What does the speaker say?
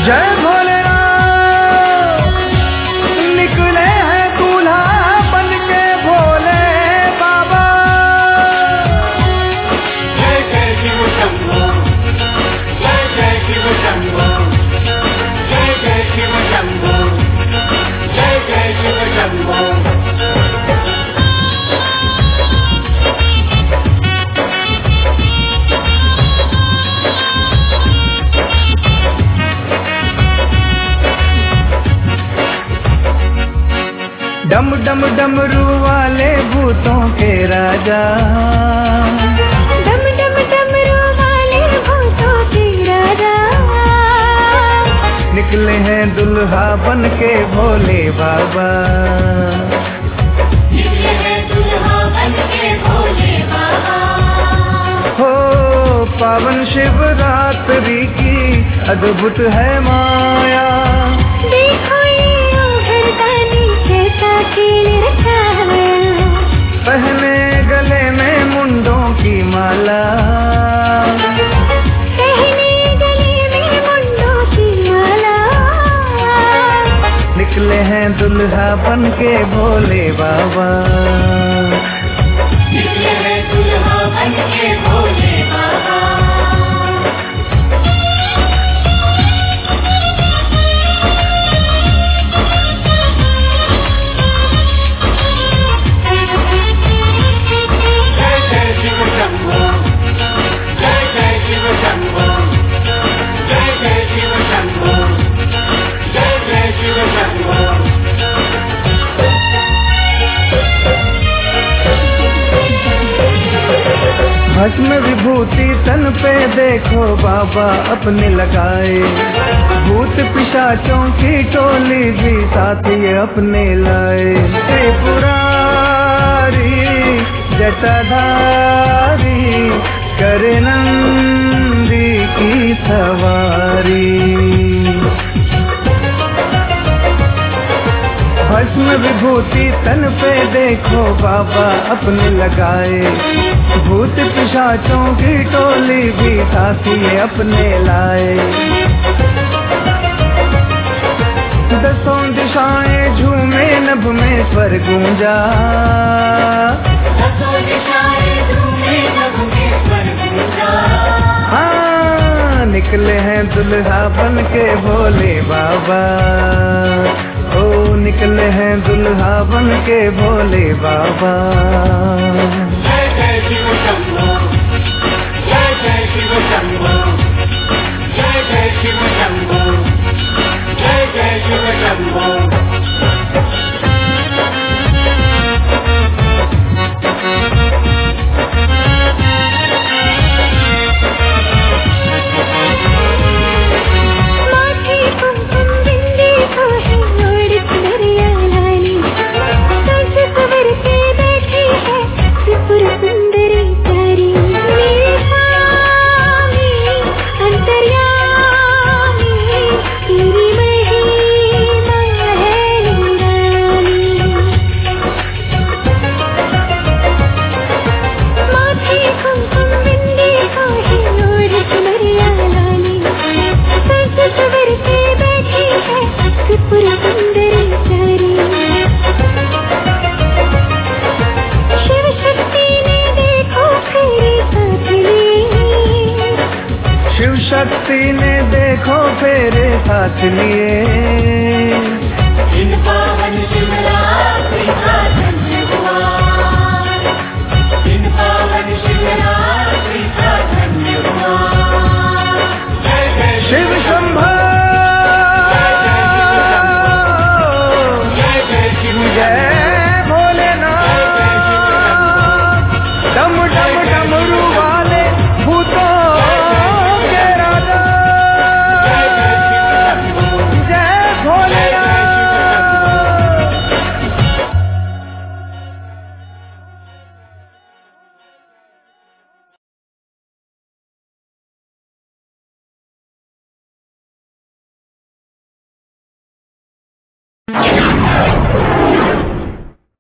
जय भोलेनाथ, निकले हैं दूल्हा बन के भोले बाबा। जय जय शिव शंभो, जय जय शिव शंभो, जय जय शिव शंभो, जय जय शिव शंभो। डम डम डमरू वाले भूतों के राजा, डम डम डमरू वाले भूतों के राजा, निकले हैं दुल्हा बन के भोले बाबा। निकले हैं दुल्हा बन के भोले बाबा। हो पावन शिवरात्रि की अद्भुत है माया, देखो ये ओघरदानी कैसा खेल रखा है, पहने गले में मुंडों की माला, पहने गले में मुंडों की माला, निकले हैं दुल्हा बन के भोले बाबा। निकले हैं दुल्हा बन के भोले बाबा। जय जय शिव शंभो, जय जय शिव शंभो, जय जय शिव शंभो, जय जय शिव शंभो। भस्म विभूति तन पे देखो बाबा अपने लगाए, भूत पिशाचों की टोली भी साथ ये अपने लाए। त्रिपुरारी जटाधारी करे नंदी की सवारी, भस्म विभूति तन पे देखो बाबा अपने लगाए, भूत पिशाचों की टोली भी साथी अपने लाए। दसों दिशाएं झूमे नभ में स्वर गूंजा, दसों दिशाएं झूमे नभ में स्वर गूंजा। हाँ निकले हैं दुल्हा बन के भोले बाबा, ओ निकले हैं दुल्हा बन के भोले बाबा। जय जय शिव शंभो, जय जय शिव शंभो, जय जय शिव शंभो, जय जय शिव शंभो। माथे कुमकुम बिंदी को है ओढ़ दरिया लानी, सज सवर के बैठी है त्रिपुर सुंदरी प्यारी। मेरे स्वामी अंतर्यामी, तेरी महिमा है निराली। माथे कुमकुम बिंदी को है ओढ़ दरिया लानी, सज सवर के बैठी है त्रिपुर सुंदरी प्यारी। शिव शक्ति ने देखो फेरे साथ लिए, शिव शक्ति ने देखो फेरे साथ लिए, इन पावन शिवरात्रि का धन्य हुआ, इन पावन शिवरात्रि का धन्य हुआ। जय जय शिव शंभो, जय जय शिव जय भोलेनाथ, डम डम डमरू वाले भूतों के राजा, जय जय शिव शंभो, जय भोलेनाथ।